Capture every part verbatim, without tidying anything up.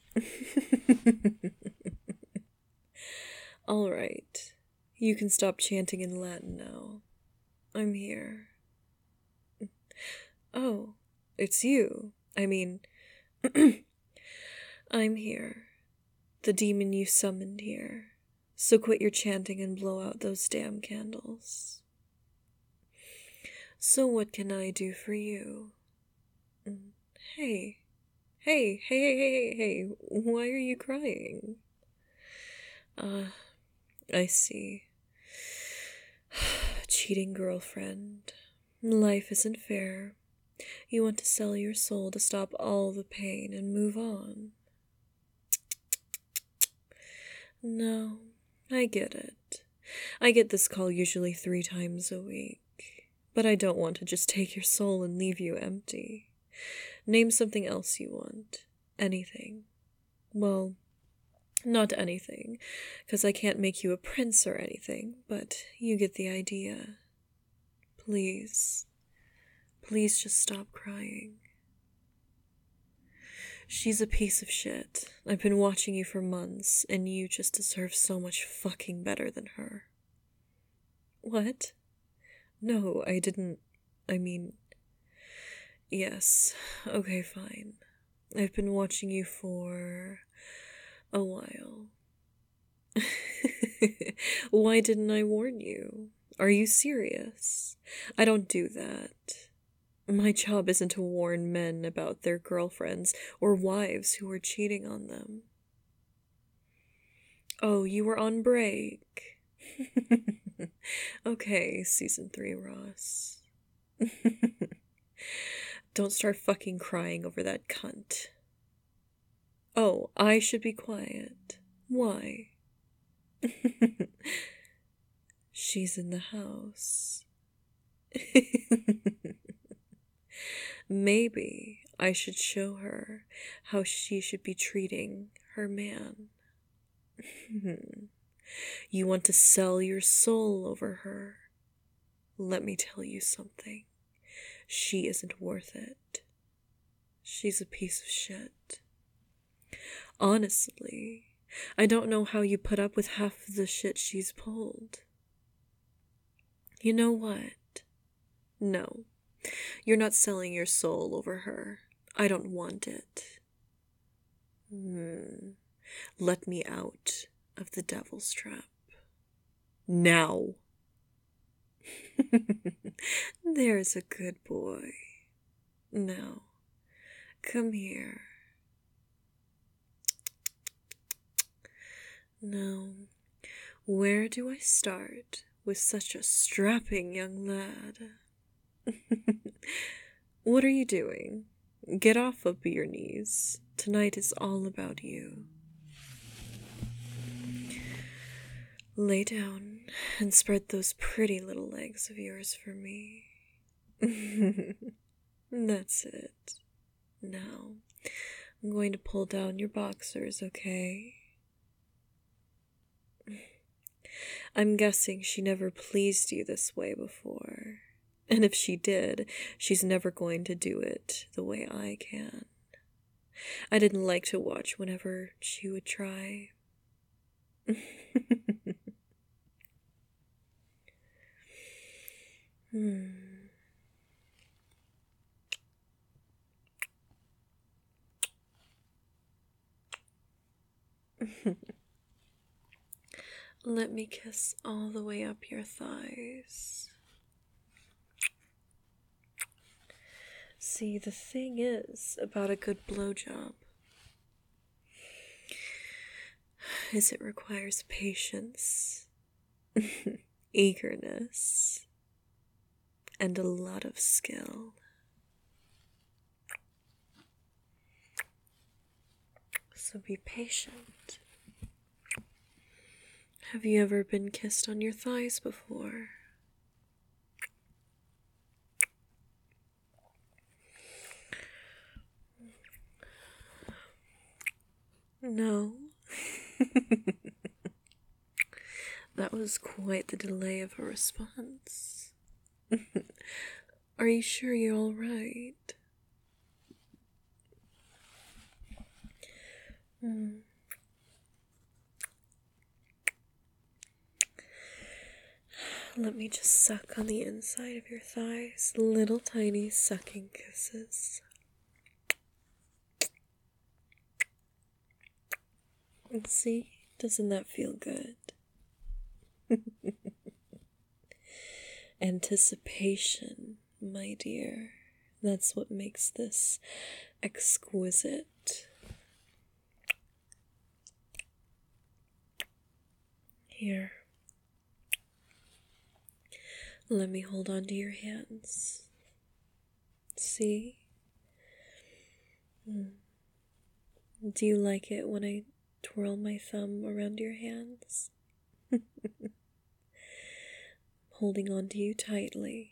All right. You can stop chanting in Latin now. I'm here. Oh, it's you. I mean, I'm here. The demon you summoned here. So quit your chanting and blow out those damn candles. So what can I do for you? Mm, Hey, hey, hey, hey, hey, hey, hey, why are you crying? Uh, I see. Cheating girlfriend. Life isn't fair. You want to sell your soul to stop all the pain and move on. No, I get it. I get this call usually three times a week. But I don't want to just take your soul and leave you empty. Name something else you want. Anything. Well, not anything, because I can't make you a prince or anything, but you get the idea. Please. Please just stop crying. She's a piece of shit. I've been watching you for months, and you just deserve so much fucking better than her. What? No, I didn't. I mean. Yes. Okay, fine. I've been watching you for a while. Why didn't I warn you? Are you serious? I don't do that. My job isn't to warn men about their girlfriends or wives who are cheating on them. Oh, you were on break. Okay, season three, Ross. Don't start fucking crying over that cunt. Oh, I should be quiet. Why? She's in the house. Maybe I should show her how she should be treating her man. You want to sell your soul over her? Let me tell you something. She isn't worth it. She's a piece of shit. Honestly, I don't know how you put up with half of the shit she's pulled. You know what? No, you're not selling your soul over her. I don't want it. Hmm. Let me out of the devil's trap. Now. There's a good boy. Now, come here. Now, where do I start with such a strapping young lad? What are you doing? Get off of your knees. Tonight is all about you. Lay down and spread those pretty little legs of yours for me. That's it. Now, I'm going to pull down your boxers, okay? I'm guessing she never pleased you this way before. And if she did, she's never going to do it the way I can. I didn't like to watch whenever she would try. hmm. Let me kiss all the way up your thighs. See, the thing is about a good blowjob is it requires patience, eagerness, and a lot of skill. So be patient. Have you ever been kissed on your thighs before? No. That was quite the delay of a response. Are you sure you're all right? Mm. Let me just suck on the inside of your thighs. Little tiny sucking kisses. And see, doesn't that feel good? Anticipation, my dear. That's what makes this exquisite. Here. Let me hold on to your hands. See? Mm. Do you like it when I twirl my thumb around your hands? Holding on to you tightly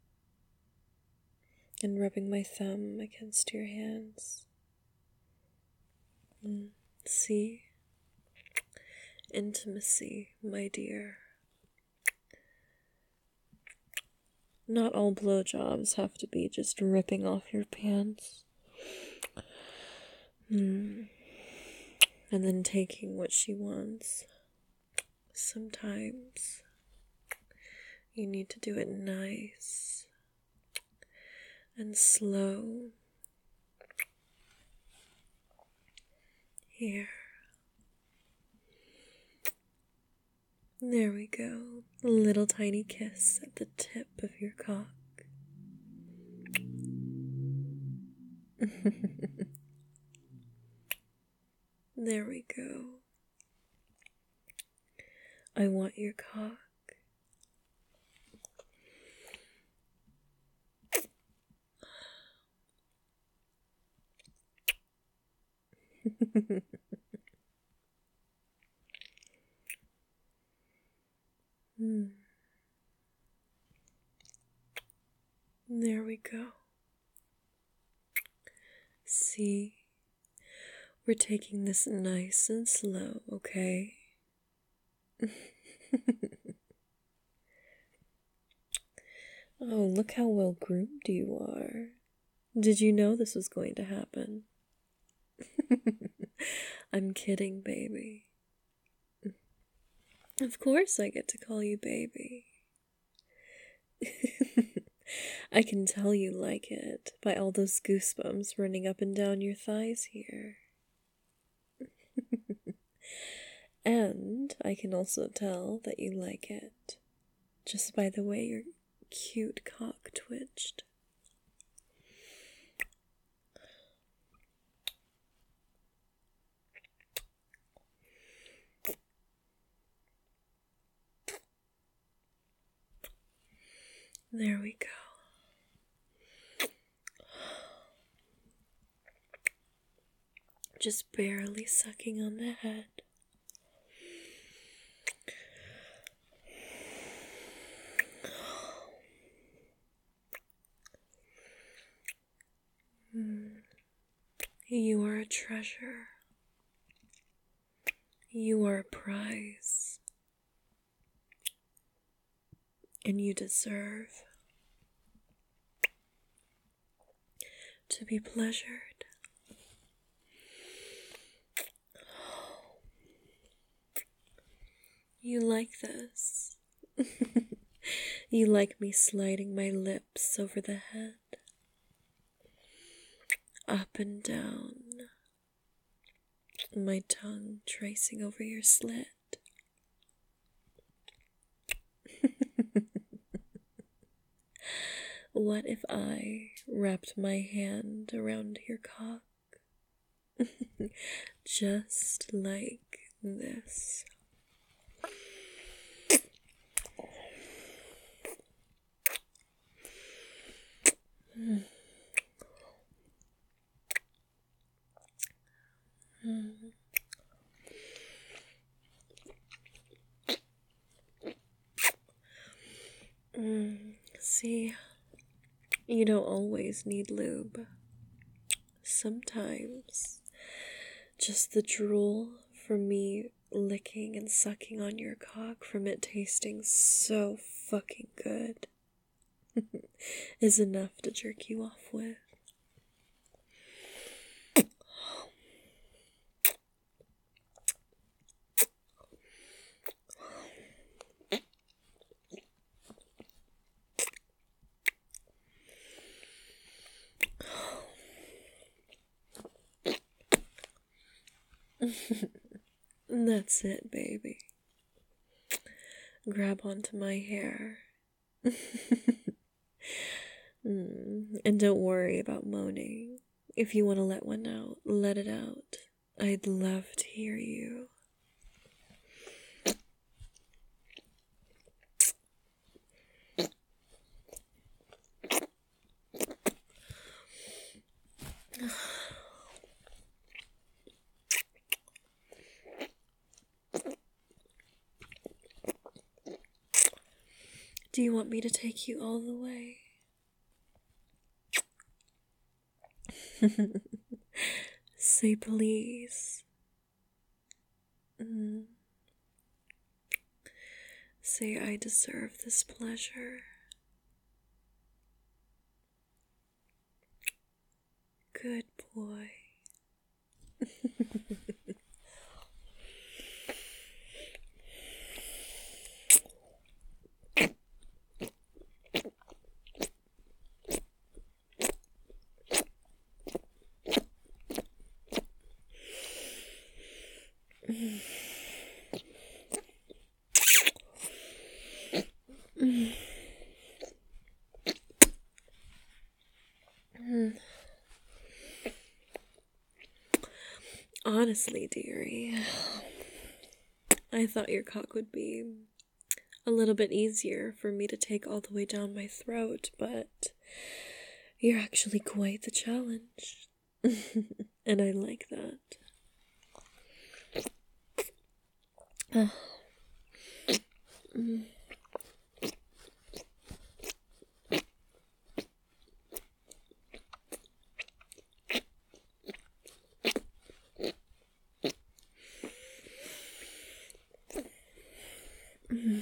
and rubbing my thumb against your hands. Mm. See? Intimacy, my dear. Not all blowjobs have to be just ripping off your pants. Mm. And then taking what she wants. Sometimes you need to do it nice and slow. Here. There we go. A little tiny kiss at the tip of your cock. There we go. I want your cock. mm. There we go. See? We're taking this nice and slow, okay? Oh, look how well groomed you are. Did you know this was going to happen? I'm kidding, baby. Of course I get to call you baby. I can tell you like it by all those goosebumps running up and down your thighs here. And I can also tell that you like it just by the way your cute cock twitched. There we go. Just barely sucking on the head. You are a treasure. You are a prize. And you deserve to be pleasured. You like this. You like me sliding my lips over the head, up and down, my tongue tracing over your slit. What if I wrapped my hand around your cock? Just like this. Mm. Mm. Mm. See, you don't always need lube. Sometimes just the drool from me licking and sucking on your cock from it tasting so fucking good is enough to jerk you off with. That's it, baby. Grab onto my hair. Mm, and don't worry about moaning. If you want to let one out, let it out. I'd love to hear you. Do you want me to take you all the way? Say please. Mm. Say I deserve this pleasure. Good boy. Honestly, dearie, I thought your cock would be a little bit easier for me to take all the way down my throat, but you're actually quite the challenge. And I like that. Uh, mm. Mm.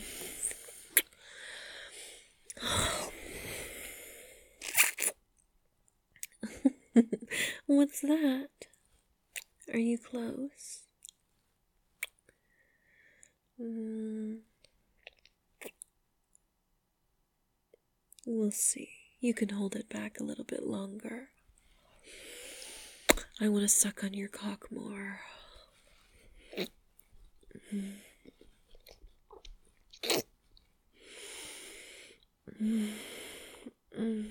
What's that? Are you close? Mm. We'll see. You can hold it back a little bit longer. I want to suck on your cock more. Mm. Mm. Mm.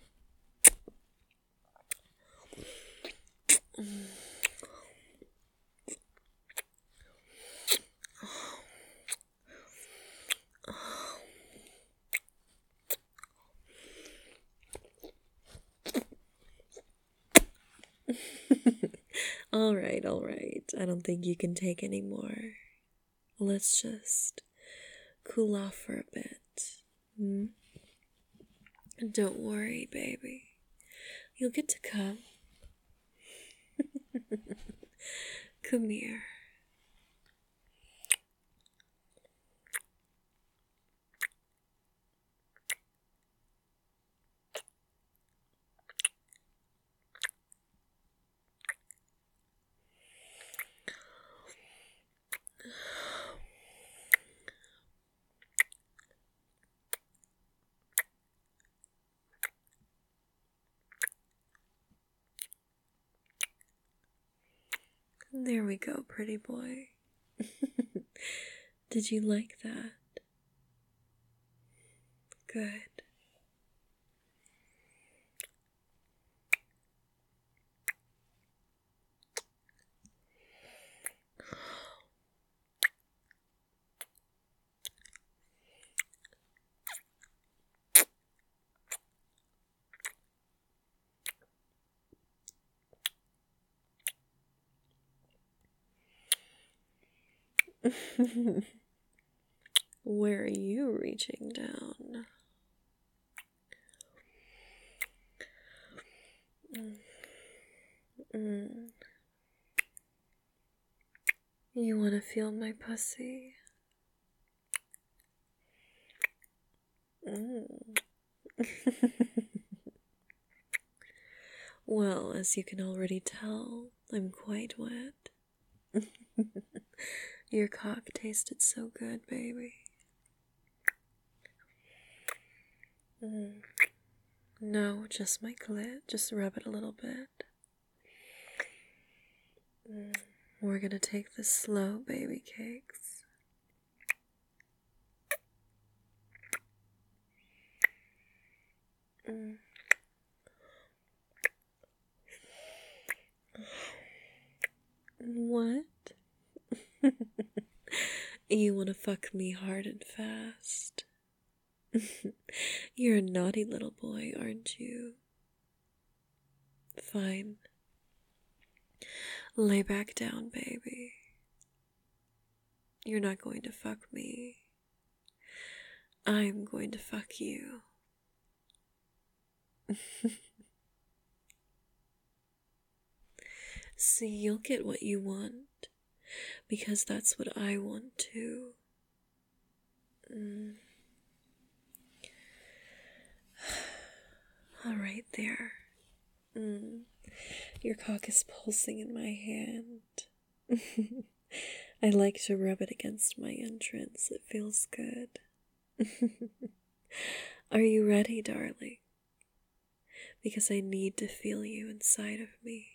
Mm. All right, all right. I don't think you can take any more. Let's just cool off for a bit. Hmm? Don't worry, baby. You'll get to come. Come here. There we go, pretty boy. Did you like that? Good. Where are you reaching down? Mm. Mm. You want to feel my pussy? Mm. Well, as you can already tell, I'm quite wet. Your cock tasted so good, baby. Mm. No, just my clit. Just rub it a little bit. Mm. We're gonna take this slow, baby cakes. Mm. What? You wanna fuck me hard and fast? You're a naughty little boy, aren't you? Fine. Lay back down, baby. You're not going to fuck me. I'm going to fuck you. See, you'll get what you want, because that's what I want too. Mm. All right there. Mm. Your cock is pulsing in my hand. I like to rub it against my entrance. It feels good. Are you ready, darling? Because I need to feel you inside of me.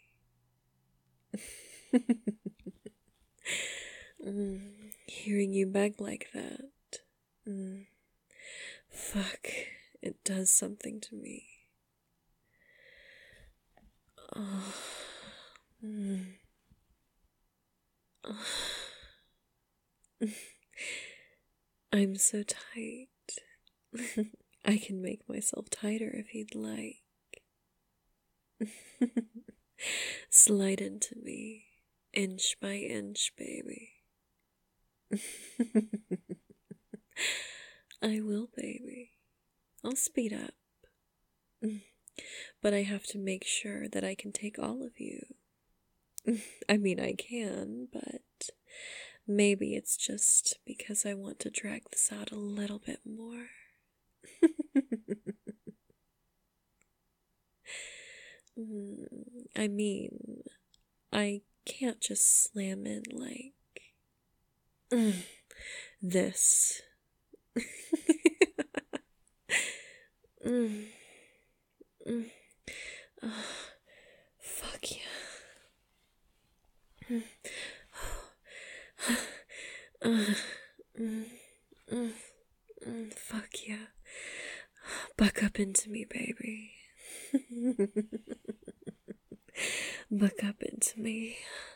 mm, hearing you beg like that. Mm, fuck, it does something to me. Oh, mm. oh. I'm so tight. I can make myself tighter if you'd like. Slide into me, inch by inch, baby. I will, baby. I'll speed up. But I have to make sure that I can take all of you. I mean, I can, but maybe it's just because I want to drag this out a little bit more. I mean, I can't just slam in like this. mm. Mm. Oh, fuck yeah. Mm. Uh, mm, mm, mm, fuck yeah. Buck up into me, baby. Buck up into me.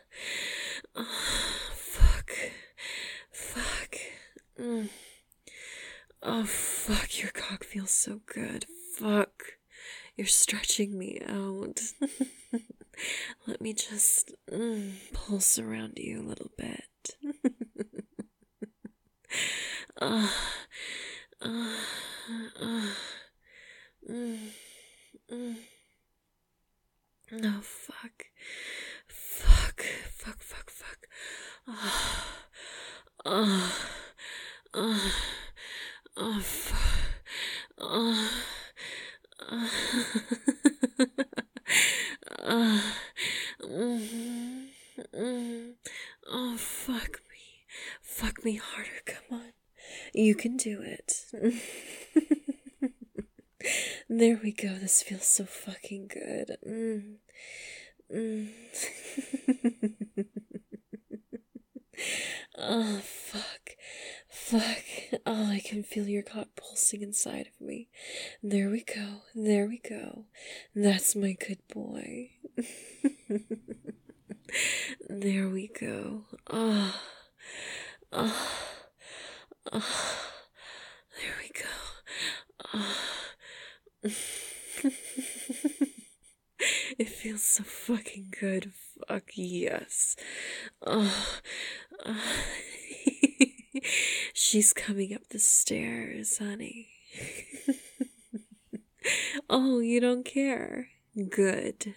Oh, fuck. Fuck. Mm. Oh, fuck. Your cock feels so good. Fuck. You're stretching me out. Let me just mm, pulse around you a little bit. uh, uh, uh, mm, mm. Oh, fuck. Fuck. Fuck, fuck, fuck. Oh, oh, oh, oh, fuck. Oh. Uh, uh, mm, mm, oh, fuck me. Fuck me harder, come on. You can do it. There we go, this feels so fucking good. Mm. Mm. Oh, fuck. Fuck. Oh, I can feel your cock pulsing inside of me. There we go. There we go. That's my good boy. There we go. Oh. Oh. Oh. There we go. Oh. It feels so fucking good. Fuck yes. Oh. Oh. She's coming up the stairs, honey. Oh, you don't care? Good.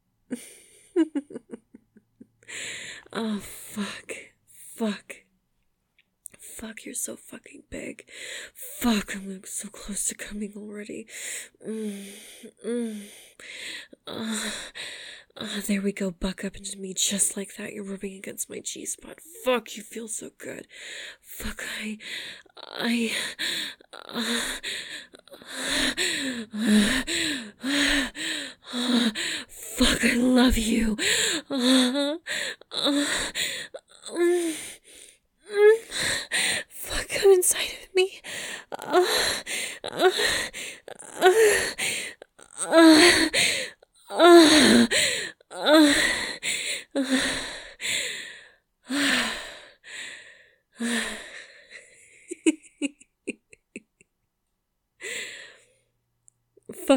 Oh, fuck. Fuck. Fuck, you're so fucking big. Fuck, I'm so close to coming already. Mm, mm. Uh, uh, there we go, buck up into me just like that. You're rubbing against my G-spot. Fuck, you feel so good. Fuck, I... I... Uh, uh, uh, fuck, I love you. Uh, uh,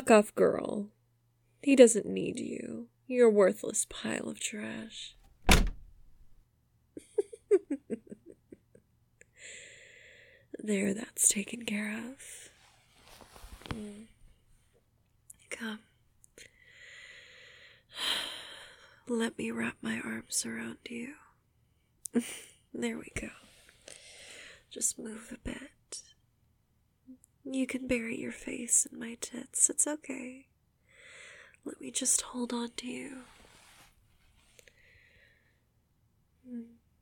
Fuck off, girl. He doesn't need you. You're a worthless pile of trash. There, that's taken care of. Mm. Come. Let me wrap my arms around you. There we go. Just move a bit. You can bury your face in my tits. It's okay. Let me just hold on to you. Mm.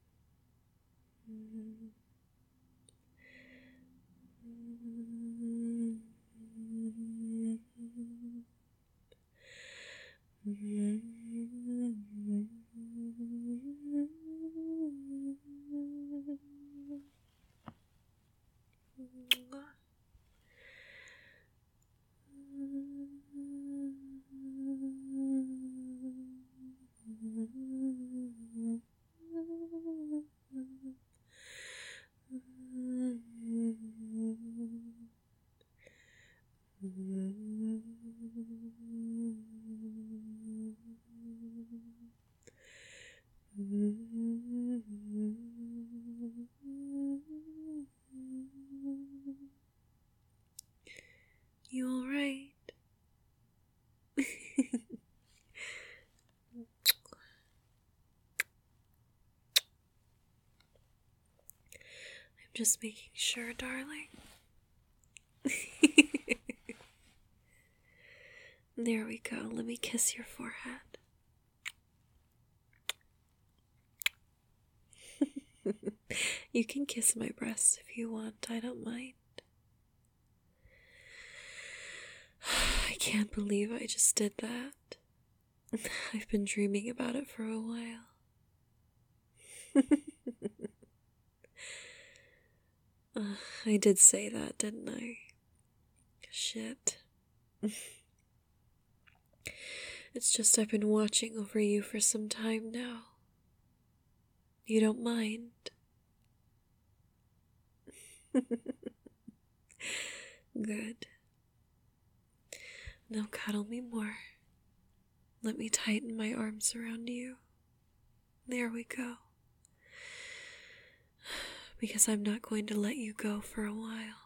Mm. You all right? I'm just making sure, darling. There we go. Let me kiss your forehead. You can kiss my breasts if you want. I don't mind. I can't believe I just did that. I've been dreaming about it for a while. uh, I did say that, didn't I? Shit. It's just I've been watching over you for some time now. You don't mind? Good. Now cuddle me more. Let me tighten my arms around you. There we go. Because I'm not going to let you go for a while.